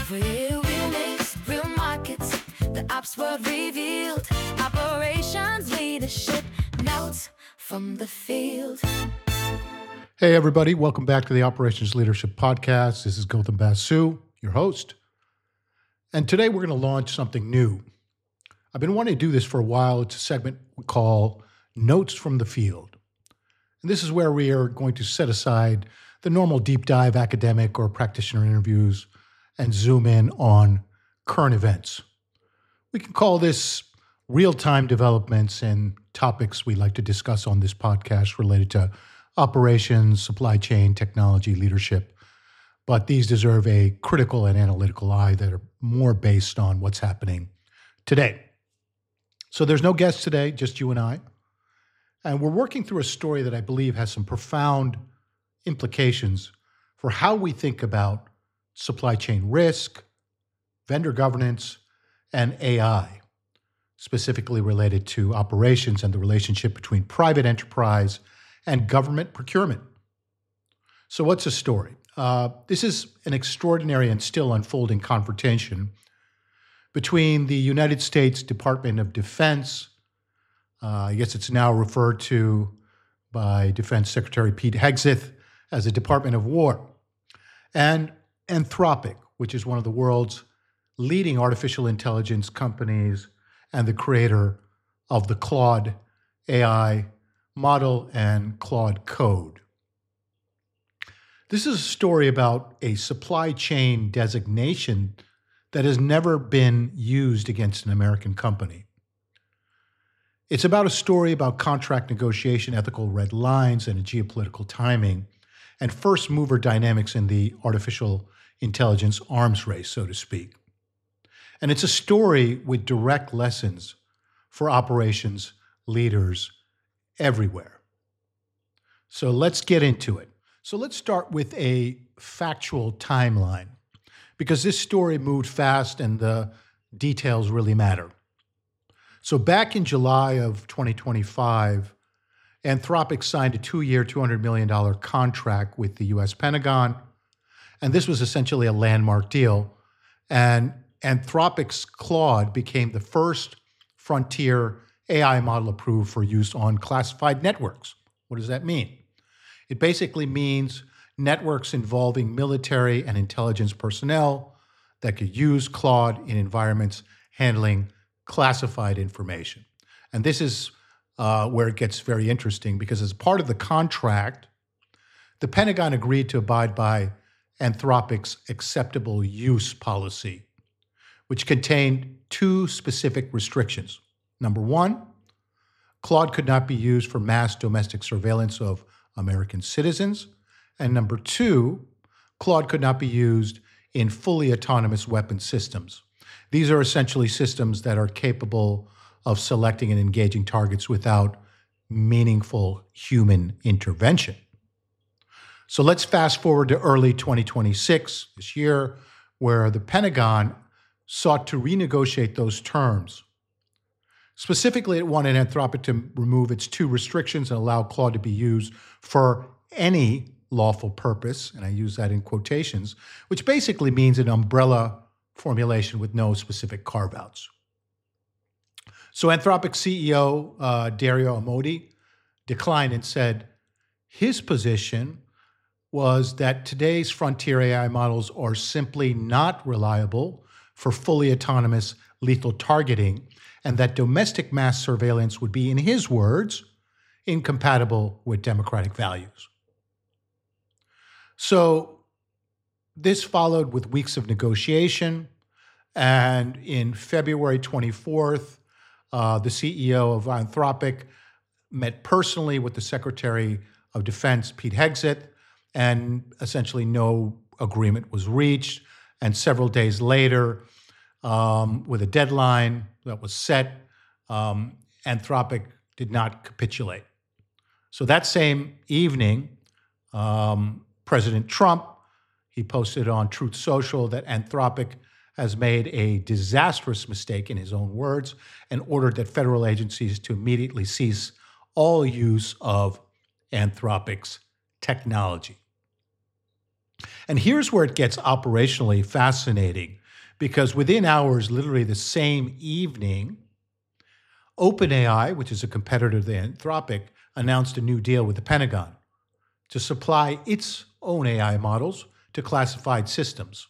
Real mix, real markets, the ops world revealed. Operations leadership, notes from the field. Hey everybody, welcome back to the Operations Leadership Podcast. This is Gautam Basu, your host. And today we're going to launch something new. I've been wanting to do this for a while. It's a segment we call Notes from the Field. And this is where we are going to set aside the normal deep dive academic or practitioner interviews and zoom in on current events. We can call this real-time developments and topics we like to discuss on this podcast related to operations, supply chain, technology, leadership. But these deserve a critical and analytical eye that are more based on what's happening today. So there's no guest today, just you and I. And we're working through a story that I believe has some profound implications for how we think about supply chain risk, vendor governance, and AI, specifically related to operations and the relationship between private enterprise and government procurement. So what's the story? This is an extraordinary and still unfolding confrontation between the United States Department of Defense, I guess it's now referred to by Defense Secretary Pete Hegseth as the Department of War, and Anthropic, which is one of the world's leading artificial intelligence companies and the creator of the Claude AI model and Claude Code. This is a story about a supply chain designation that has never been used against an American company. It's about a story about contract negotiation, ethical red lines, and geopolitical timing, and first mover dynamics in the artificial intelligence arms race, so to speak. And it's a story with direct lessons for operations leaders everywhere. So let's get into it. So let's start with a factual timeline, because this story moved fast and the details really matter. So back in July of 2025, Anthropic signed a 2-year, $200 million contract with the US Pentagon, and this was essentially a landmark deal. And Anthropic's Claude became the first frontier AI model approved for use on classified networks. What does that mean? It basically means networks involving military and intelligence personnel that could use Claude in environments handling classified information. And this is where it gets very interesting, because as part of the contract, the Pentagon agreed to abide by Anthropic's acceptable use policy, which contained 2 specific restrictions. Number 1, Claude could not be used for mass domestic surveillance of American citizens. And number 2, Claude could not be used in fully autonomous weapon systems. These are essentially systems that are capable of selecting and engaging targets without meaningful human intervention. So let's fast forward to early 2026, this year, where the Pentagon sought to renegotiate those terms. Specifically, it wanted Anthropic to remove its 2 restrictions and allow Claude to be used for any lawful purpose, and I use that in quotations, which basically means an umbrella formulation with no specific carve-outs. So Anthropic CEO Dario Amodei declined and said his position was that today's frontier AI models are simply not reliable for fully autonomous lethal targeting, and that domestic mass surveillance would be, in his words, incompatible with democratic values. So this followed with weeks of negotiation, and in February 24th, the CEO of Anthropic met personally with the Secretary of Defense, Pete Hegseth, and essentially no agreement was reached. And several days later, with a deadline that was set, Anthropic did not capitulate. So that same evening, President Trump, he posted on Truth Social that Anthropic has made a disastrous mistake, in his own words, and ordered that federal agencies to immediately cease all use of Anthropic's technology. And here's where it gets operationally fascinating, because within hours, literally the same evening, OpenAI, which is a competitor to Anthropic, announced a new deal with the Pentagon to supply its own AI models to classified systems.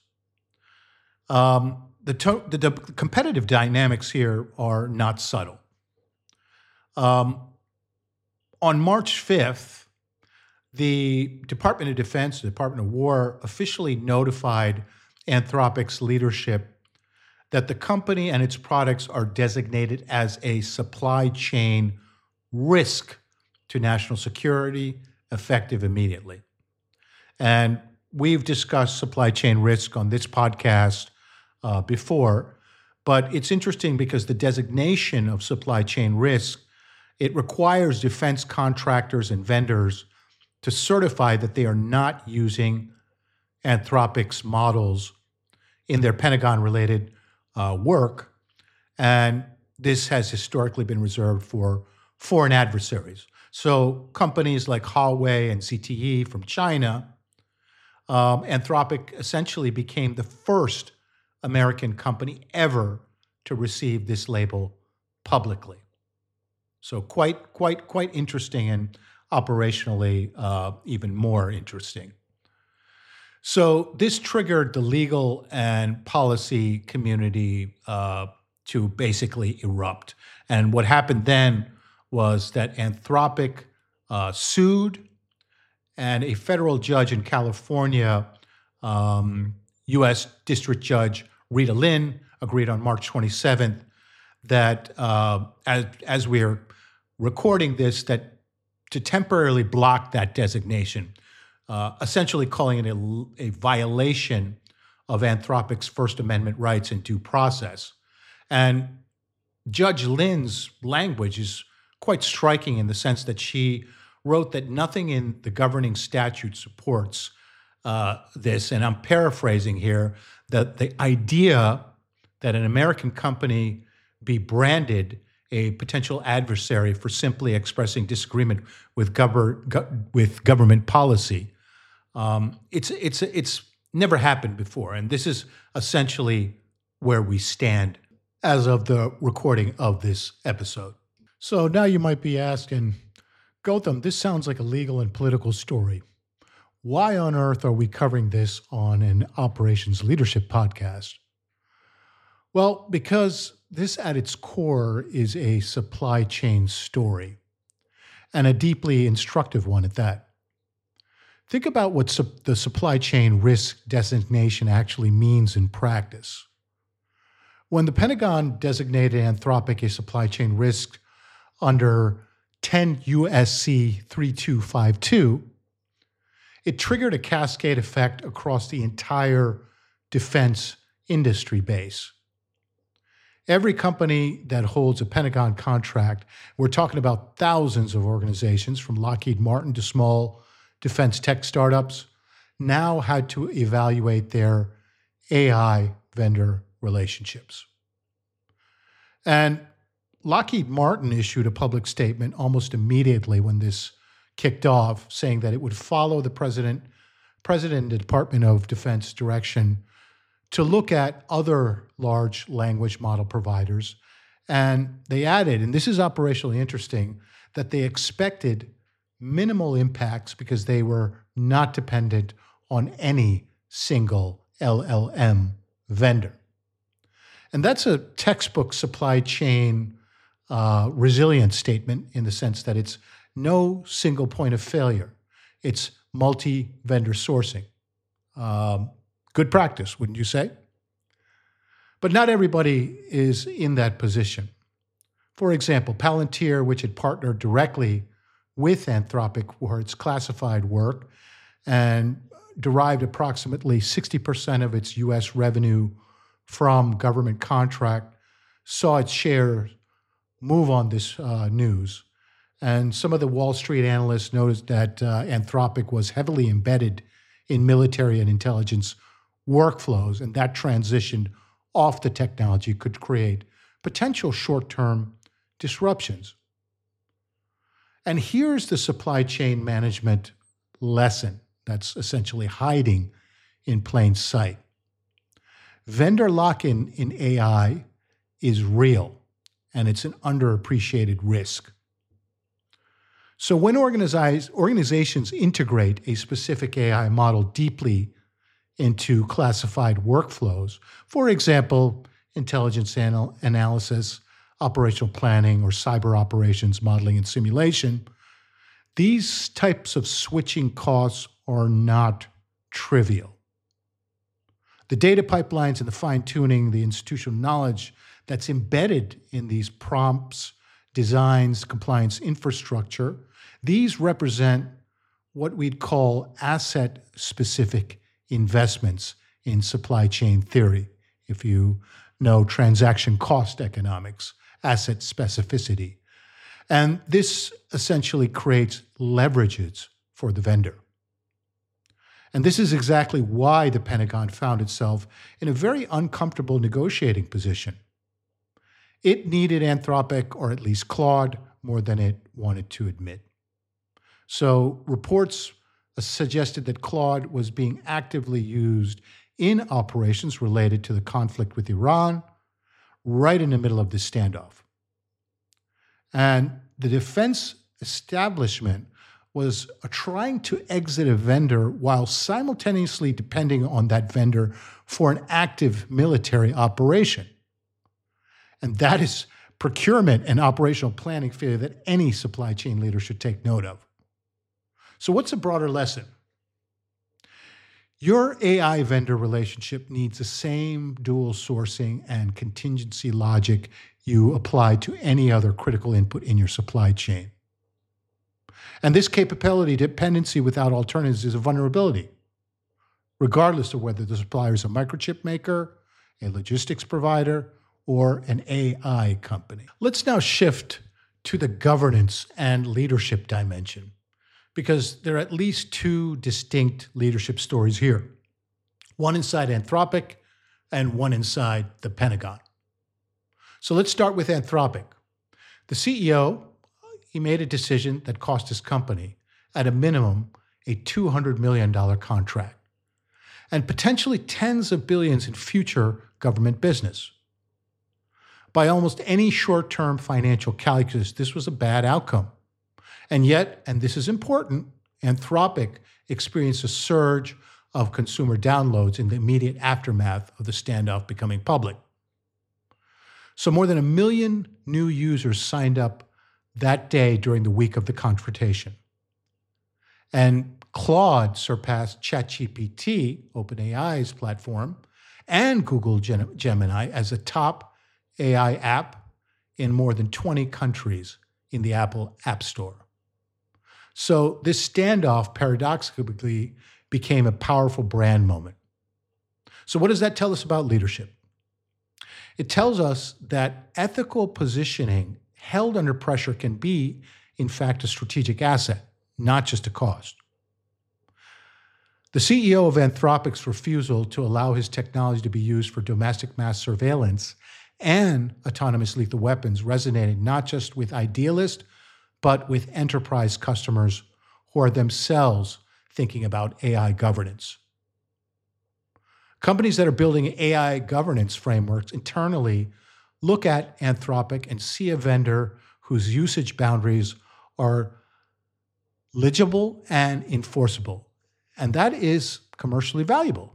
The competitive dynamics here are not subtle. On March 5th, the Department of Defense, the Department of War, officially notified Anthropic's leadership that the company and its products are designated as a supply chain risk to national security, effective immediately. And we've discussed supply chain risk on this podcast before, but it's interesting because the designation of supply chain risk, it requires defense contractors and vendors to certify that they are not using Anthropic's models in their Pentagon-related work, and this has historically been reserved for foreign adversaries. So companies like Huawei and ZTE from China, Anthropic essentially became the first American company ever to receive this label publicly. So quite interesting, and operationally even more interesting. So this triggered the legal and policy community to basically erupt. And what happened then was that Anthropic sued, and a federal judge in California, U.S. District Judge Rita Lynn, agreed on March 27th that as we're recording this, that to temporarily block that designation, essentially calling it a violation of Anthropic's First Amendment rights and due process. And Judge Lynn's language is quite striking in the sense that she wrote that nothing in the governing statute supports this, and I'm paraphrasing here, that the idea that an American company be branded a potential adversary for simply expressing disagreement with government policy. It's never happened before, and this is essentially where we stand as of the recording of this episode. So now you might be asking, Gautam, this sounds like a legal and political story. Why on earth are we covering this on an Operations Leadership podcast? Well, because this at its core is a supply chain story, and a deeply instructive one at that. Think about what the supply chain risk designation actually means in practice. When the Pentagon designated Anthropic a supply chain risk under 10 U.S.C. 3252, it triggered a cascade effect across the entire defense industry base. Every company that holds a Pentagon contract, we're talking about thousands of organizations from Lockheed Martin to small defense tech startups, now had to evaluate their AI vendor relationships. And Lockheed Martin issued a public statement almost immediately when this kicked off, saying that it would follow the president and the Department of Defense direction to look at other large language model providers. And they added, and this is operationally interesting, that they expected minimal impacts because they were not dependent on any single LLM vendor. And that's a textbook supply chain resilience statement in the sense that it's no single point of failure. It's multi-vendor sourcing. Good practice, wouldn't you say? But not everybody is in that position. For example, Palantir, which had partnered directly with Anthropic for its classified work and derived approximately 60% of its U.S. revenue from government contract, saw its shares move on this news. And some of the Wall Street analysts noticed that Anthropic was heavily embedded in military and intelligence workflows, and that transition off the technology could create potential short-term disruptions. And here's the supply chain management lesson that's essentially hiding in plain sight. Vendor lock-in in AI is real, and it's an underappreciated risk. So when organizations integrate a specific AI model deeply into classified workflows, for example, intelligence analysis, operational planning, or cyber operations modeling and simulation, these types of switching costs are not trivial. The data pipelines and the fine-tuning, the institutional knowledge that's embedded in these prompts, designs, compliance infrastructure, these represent what we'd call asset-specific investments in supply chain theory. If you know transaction cost economics, asset specificity. And this essentially creates leverages for the vendor. And this is exactly why the Pentagon found itself in a very uncomfortable negotiating position. It needed Anthropic, or at least Claude, more than it wanted to admit. So reports suggested that Claude was being actively used in operations related to the conflict with Iran, right in the middle of this standoff. And the defense establishment was trying to exit a vendor while simultaneously depending on that vendor for an active military operation. And that is procurement and operational planning failure that any supply chain leader should take note of. So what's a broader lesson? Your AI vendor relationship needs the same dual sourcing and contingency logic you apply to any other critical input in your supply chain. And this capability dependency without alternatives is a vulnerability, regardless of whether the supplier is a microchip maker, a logistics provider, or an AI company. Let's now shift to the governance and leadership dimension, because there are at least two distinct leadership stories here. One inside Anthropic and one inside the Pentagon. So let's start with Anthropic. The CEO, he made a decision that cost his company, at a minimum, a $200 million contract, and potentially tens of billions in future government business. By almost any short-term financial calculus, this was a bad outcome. And yet, and this is important, Anthropic experienced a surge of consumer downloads in the immediate aftermath of the standoff becoming public. So more than 1 million new users signed up that day during the week of the confrontation. And Claude surpassed ChatGPT, OpenAI's platform, and Google Gemini as a top AI app in more than 20 countries in the Apple App Store. So this standoff paradoxically became a powerful brand moment. So what does that tell us about leadership? It tells us that ethical positioning held under pressure can be, in fact, a strategic asset, not just a cost. The CEO of Anthropic's refusal to allow his technology to be used for domestic mass surveillance and autonomous lethal weapons resonated not just with idealists, but with enterprise customers who are themselves thinking about AI governance. Companies that are building AI governance frameworks internally look at Anthropic and see a vendor whose usage boundaries are legible and enforceable, and that is commercially valuable.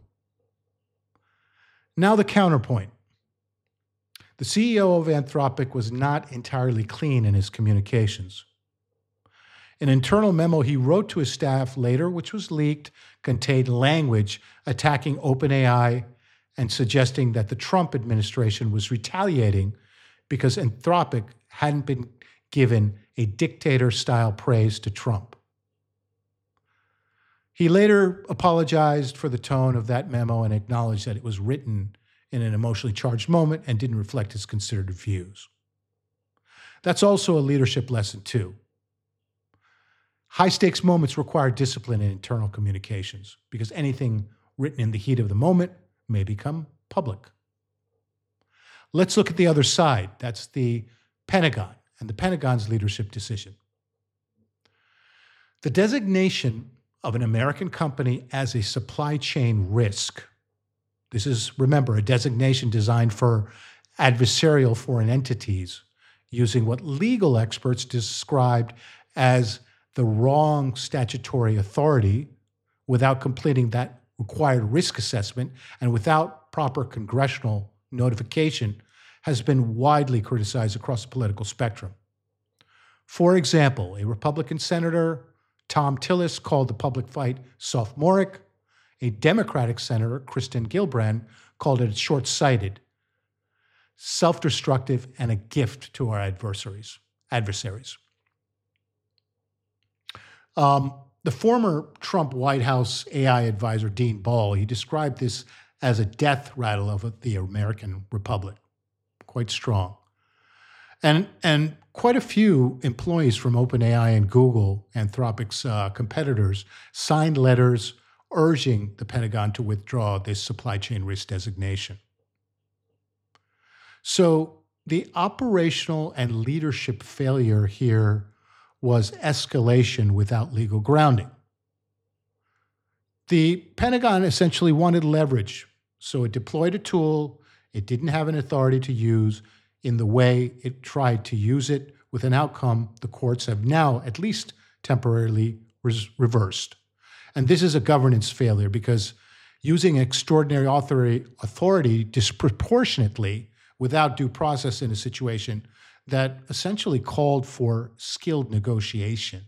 Now the counterpoint. The CEO of Anthropic was not entirely clean in his communications. An internal memo he wrote to his staff later, which was leaked, contained language attacking OpenAI and suggesting that the Trump administration was retaliating because Anthropic hadn't been given a dictator-style praise to Trump. He later apologized for the tone of that memo and acknowledged that it was written in an emotionally charged moment and didn't reflect his considered views. That's also a leadership lesson, too. High-stakes moments require discipline in internal communications because anything written in the heat of the moment may become public. Let's look at the other side. That's the Pentagon and the Pentagon's leadership decision. The designation of an American company as a supply chain risk This is, remember, a designation designed for adversarial foreign entities using what legal experts described as the wrong statutory authority without completing that required risk assessment and without proper congressional notification has been widely criticized across the political spectrum. For example, a Republican Senator, Tom Tillis, called the public fight sophomoric. A Democratic Senator, Kristen Gillibrand, called it short-sighted, self-destructive, and a gift to our adversaries. The former Trump White House AI advisor, Dean Ball, he described this as a death rattle of the American Republic. Quite strong. And quite a few employees from OpenAI and Google, Anthropic's competitors, signed letters urging the Pentagon to withdraw this supply chain risk designation. So the operational and leadership failure here was escalation without legal grounding. The Pentagon essentially wanted leverage, so it deployed a tool it didn't have an authority to use in the way it tried to use it, with an outcome the courts have now at least temporarily reversed. And this is a governance failure because using extraordinary authority disproportionately without due process in a situation that essentially called for skilled negotiation.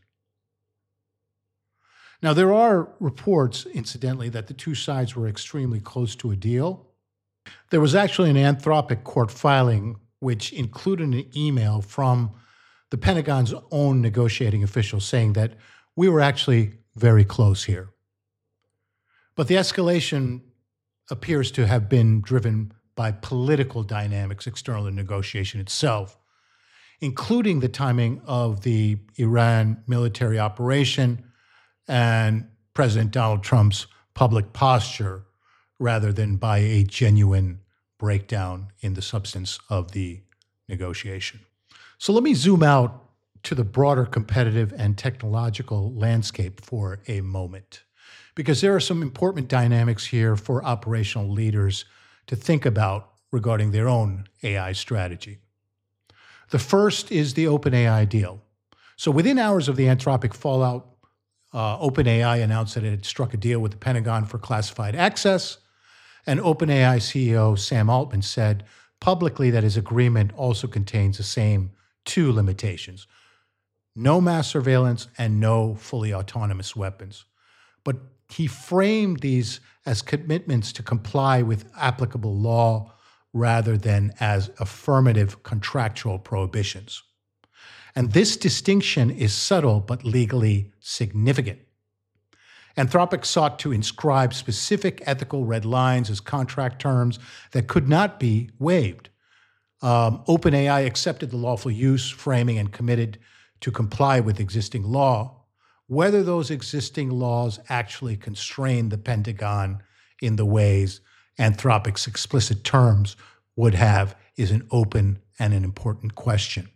Now, there are reports, incidentally, that the two sides were extremely close to a deal. There was actually an Anthropic court filing which included an email from the Pentagon's own negotiating official saying that we were actually very close here. But the escalation appears to have been driven by political dynamics external to negotiation itself, including the timing of the Iran military operation and President Donald Trump's public posture, rather than by a genuine breakdown in the substance of the negotiation. So let me zoom out to the broader competitive and technological landscape for a moment, because there are some important dynamics here for operational leaders to think about regarding their own AI strategy. The first is the OpenAI deal. So within hours of the Anthropic fallout, OpenAI announced that it had struck a deal with the Pentagon for classified access, and OpenAI CEO Sam Altman said publicly that his agreement also contains the same two limitations: no mass surveillance and no fully autonomous weapons. But he framed these as commitments to comply with applicable law rather than as affirmative contractual prohibitions. And this distinction is subtle but legally significant. Anthropic sought to inscribe specific ethical red lines as contract terms that could not be waived. OpenAI accepted the lawful use framing and committed to comply with existing law. Whether those existing laws actually constrain the Pentagon in the ways Anthropic's explicit terms would have is an open and an important question.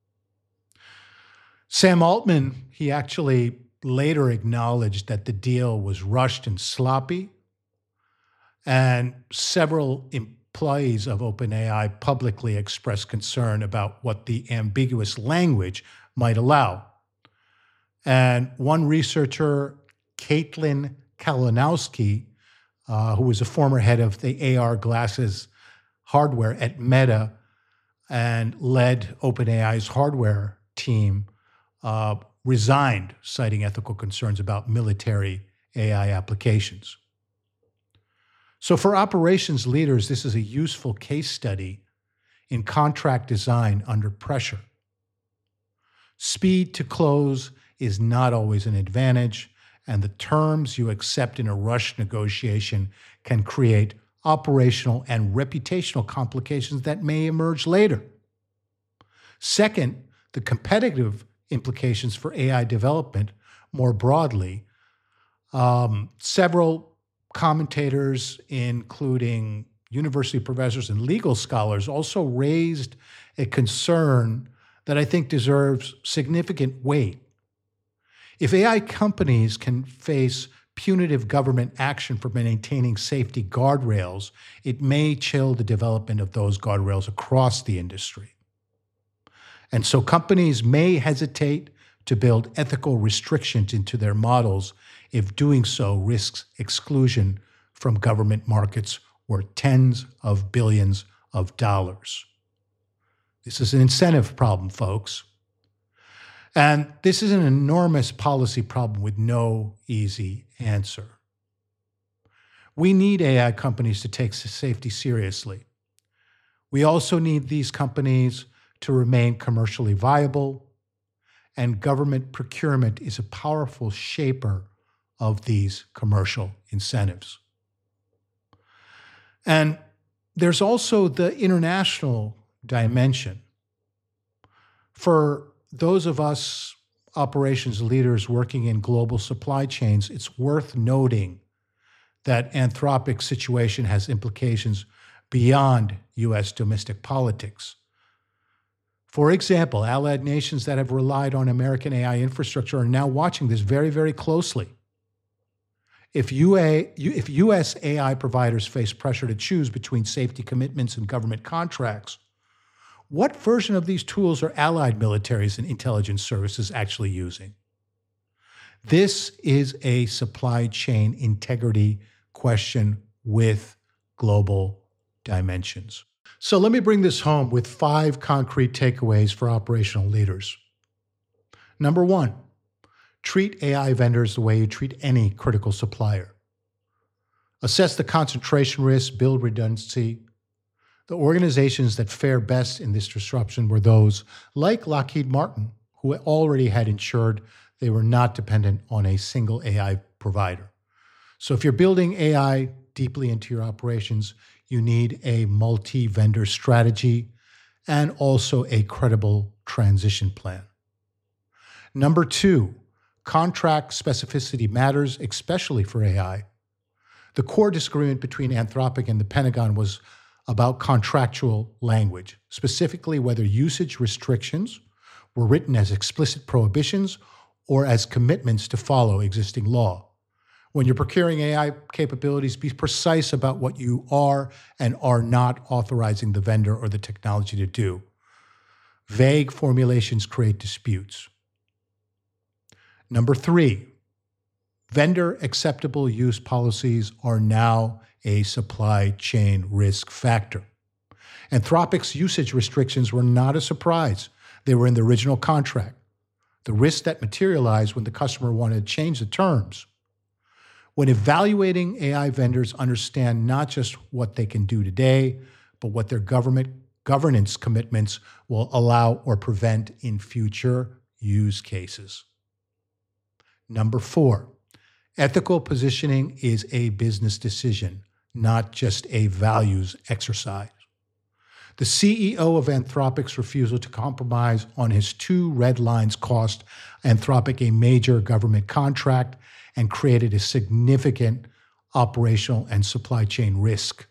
Sam Altman, he actually later acknowledged that the deal was rushed and sloppy, and several employees of OpenAI publicly expressed concern about what the ambiguous language might allow. And one researcher, Caitlin Kalinowski, who was a former head of the AR glasses hardware at Meta and led OpenAI's hardware team, resigned, citing ethical concerns about military AI applications. So for operations leaders, this is a useful case study in contract design under pressure. Speed to close is not always an advantage, and the terms you accept in a rushed negotiation can create operational and reputational complications that may emerge later. Second, the competitive implications for AI development more broadly. Several commentators, including university professors and legal scholars, also raised a concern that I think deserves significant weight. If AI companies can face punitive government action for maintaining safety guardrails, it may chill the development of those guardrails across the industry. And so companies may hesitate to build ethical restrictions into their models if doing so risks exclusion from government markets worth tens of billions of dollars. This is an incentive problem, folks. And this is an enormous policy problem with no easy answer. We need AI companies to take safety seriously. We also need these companies to remain commercially viable, and government procurement is a powerful shaper of these commercial incentives. And there's also the international dimension. For those of us operations leaders working in global supply chains, it's worth noting that Anthropic's situation has implications beyond U.S. domestic politics. For example, allied nations that have relied on American AI infrastructure are now watching this very, very closely. If U.S. AI providers face pressure to choose between safety commitments and government contracts, what version of these tools are allied militaries and intelligence services actually using? This is a supply chain integrity question with global dimensions. So let me bring this home with 5 concrete takeaways for operational leaders. Number 1, treat AI vendors the way you treat any critical supplier. Assess the concentration risk, build redundancy. The organizations that fare best in this disruption were those like Lockheed Martin, who already had ensured they were not dependent on a single AI provider. So if you're building AI deeply into your operations, you need a multi-vendor strategy and also a credible transition plan. Number 2, contract specificity matters, especially for AI. The core disagreement between Anthropic and the Pentagon was about contractual language, specifically whether usage restrictions were written as explicit prohibitions or as commitments to follow existing law. When you're procuring AI capabilities, be precise about what you are and are not authorizing the vendor or the technology to do. Vague formulations create disputes. Number 3, vendor acceptable use policies are now a supply chain risk factor. Anthropic's usage restrictions were not a surprise. They were in the original contract. The risks that materialized when the customer wanted to change the terms. When evaluating AI vendors, understand not just what they can do today, but what their governance commitments will allow or prevent in future use cases. Number 4, ethical positioning is a business decision, not just a values exercise. The CEO of Anthropic's refusal to compromise on his 2 red lines cost Anthropic a major government contract and created a significant operational and supply chain risk.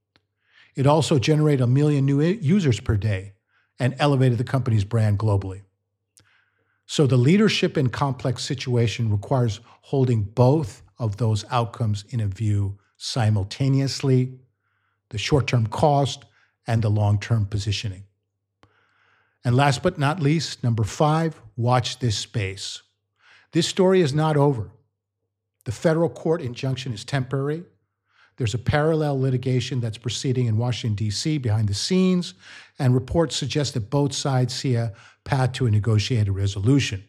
It also generated 1 million new users per day and elevated the company's brand globally. So the leadership in complex situation requires holding both of those outcomes in a view simultaneously, the short-term cost and the long-term positioning. And last but not least, number 5, watch this space. This story is not over. The federal court injunction is temporary. There's a parallel litigation that's proceeding in Washington, D.C. behind the scenes, and reports suggest that both sides see a path to a negotiated resolution.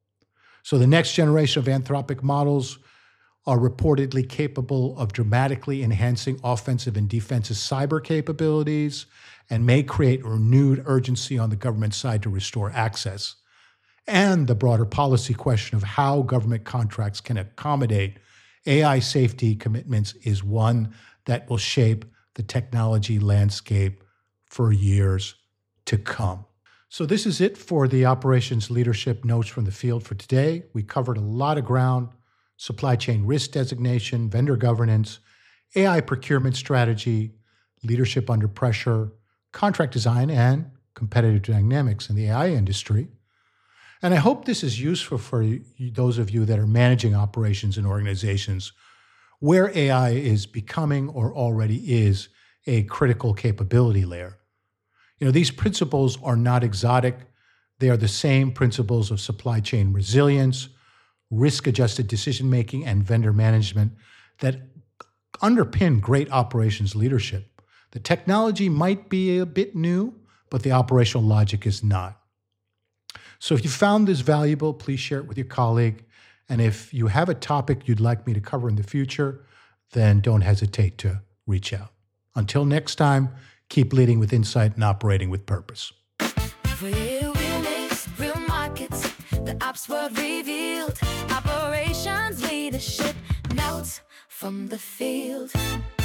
So the next generation of Anthropic models are reportedly capable of dramatically enhancing offensive and defensive cyber capabilities and may create renewed urgency on the government side to restore access. And the broader policy question of how government contracts can accommodate AI safety commitments is one that will shape the technology landscape for years to come. So this is it for the Operations Leadership Notes from the Field for today. We covered a lot of ground: supply chain risk designation, vendor governance, AI procurement strategy, leadership under pressure, contract design, and competitive dynamics in the AI industry. And I hope this is useful for those of you that are managing operations in organizations where AI is becoming or already is a critical capability layer. These principles are not exotic. They are the same principles of supply chain resilience, risk-adjusted decision-making, and vendor management that underpin great operations leadership. The technology might be a bit new, but the operational logic is not. So if you found this valuable, please share it with your colleague. And if you have a topic you'd like me to cover in the future, then don't hesitate to reach out. Until next time, keep leading with insight and operating with purpose. Real names, real markets, the ops world revealed. Operations leadership, notes from the field.